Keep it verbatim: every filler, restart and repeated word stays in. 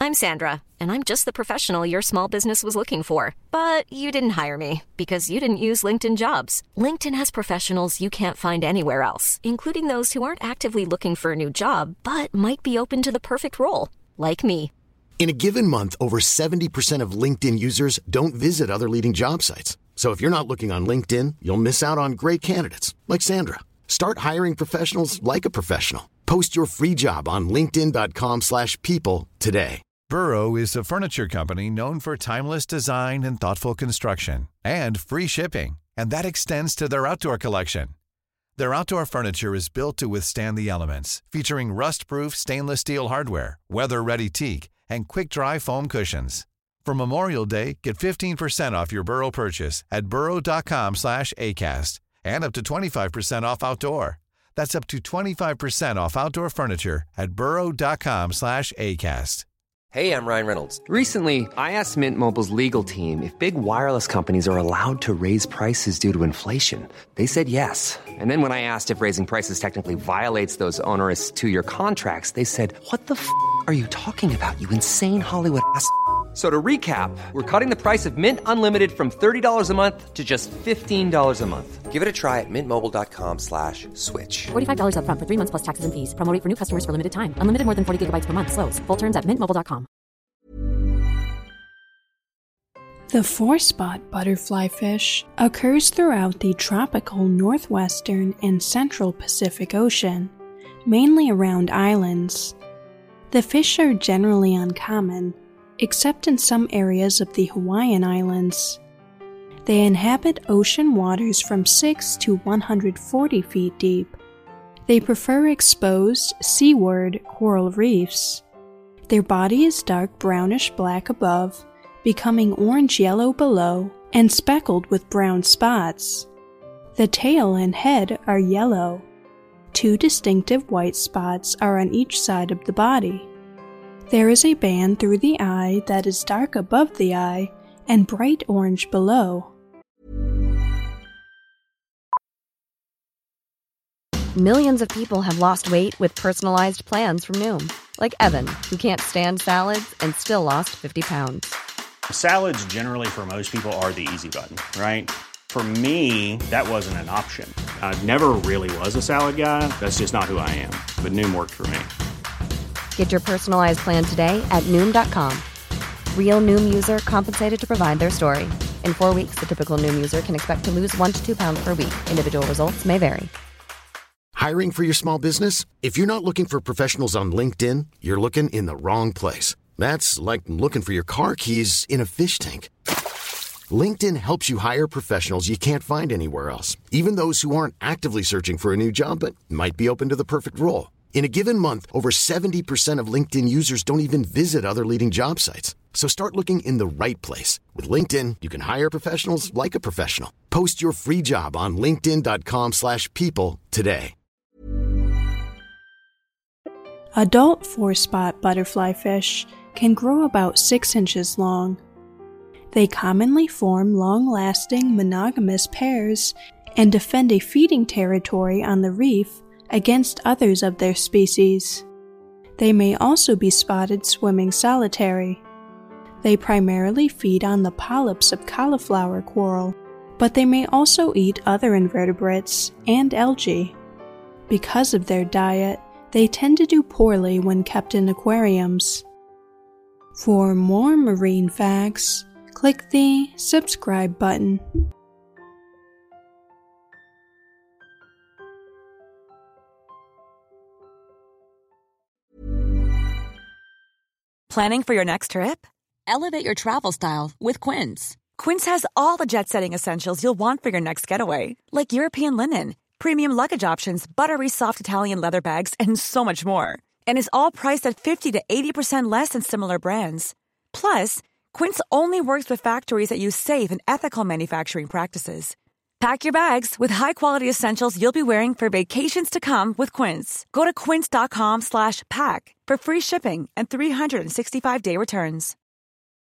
I'm Sandra, and I'm just the professional your small business was looking for. But you didn't hire me because you didn't use LinkedIn Jobs. LinkedIn has professionals you can't find anywhere else, including those who aren't actively looking for a new job, but might be open to the perfect role, like me. In a given month, over seventy percent of LinkedIn users don't visit other leading job sites. So if you're not looking on LinkedIn, you'll miss out on great candidates like Sandra. Start hiring professionals like a professional. Post your free job on linkedin dot com slash people today. Burrow is a furniture company known for timeless design and thoughtful construction and free shipping, and that extends to their outdoor collection. Their outdoor furniture is built to withstand the elements, featuring rust-proof stainless steel hardware, weather-ready teak, and quick-dry foam cushions. For Memorial Day, get fifteen percent off your Burrow purchase at burrow dot com slash acast and up to twenty-five percent off outdoor. That's up to twenty-five percent off outdoor furniture at burrow dot com slash acast. Hey, I'm Ryan Reynolds. Recently, I asked Mint Mobile's legal team if big wireless companies are allowed to raise prices due to inflation. They said yes. And then when I asked if raising prices technically violates those onerous two-year contracts, they said, what the f*** are you talking about, you insane Hollywood ass f- So to recap, we're cutting the price of Mint Unlimited from thirty dollars a month to just fifteen dollars a month. Give it a try at mintmobile.com slash switch. forty-five dollars up front for three months plus taxes and fees. Promo rate for new customers for limited time. Unlimited more than forty gigabytes per month. Slows full terms at mint mobile dot com. The four-spot butterfly fish occurs throughout the tropical northwestern and central Pacific Ocean, mainly around islands. The fish are generally uncommon, except in some areas of the Hawaiian Islands. They inhabit ocean waters from six to one hundred forty feet deep. They prefer exposed, seaward coral reefs. Their body is dark brownish-black above, becoming orange-yellow below, and speckled with brown spots. The tail and head are yellow. Two distinctive white spots are on each side of the body. There is a band through the eye that is dark above the eye and bright orange below. Millions of people have lost weight with personalized plans from Noom. Like Evan, who can't stand salads and still lost fifty pounds. Salads generally for most people are the easy button, right? For me, that wasn't an option. I never really was a salad guy. That's just not who I am. But Noom worked for me. Get your personalized plan today at Noom dot com. Real Noom user compensated to provide their story. In four weeks, the typical Noom user can expect to lose one to two pounds per week. Individual results may vary. Hiring for your small business? If you're not looking for professionals on LinkedIn, you're looking in the wrong place. That's like looking for your car keys in a fish tank. LinkedIn helps you hire professionals you can't find anywhere else, even those who aren't actively searching for a new job but might be open to the perfect role. In a given month, over seventy percent of LinkedIn users don't even visit other leading job sites. So start looking in the right place. With LinkedIn, you can hire professionals like a professional. Post your free job on linkedin dot com slash people today. Adult four-spot butterfly fish can grow about six inches long. They commonly form long-lasting monogamous pairs and defend a feeding territory on the reef against others of their species. They may also be spotted swimming solitary. They primarily feed on the polyps of cauliflower coral, but they may also eat other invertebrates and algae. Because of their diet, they tend to do poorly when kept in aquariums. For more marine facts, click the subscribe button. Planning for your next trip? Elevate your travel style with Quince. Quince has all the jet-setting essentials you'll want for your next getaway, like European linen, premium luggage options, buttery soft Italian leather bags, and so much more. And is all priced at fifty to eighty percent less than similar brands. Plus, Quince only works with factories that use safe and ethical manufacturing practices. Pack your bags with high-quality essentials you'll be wearing for vacations to come with Quince. Go to quince dot com slash pack for free shipping and three sixty-five day returns.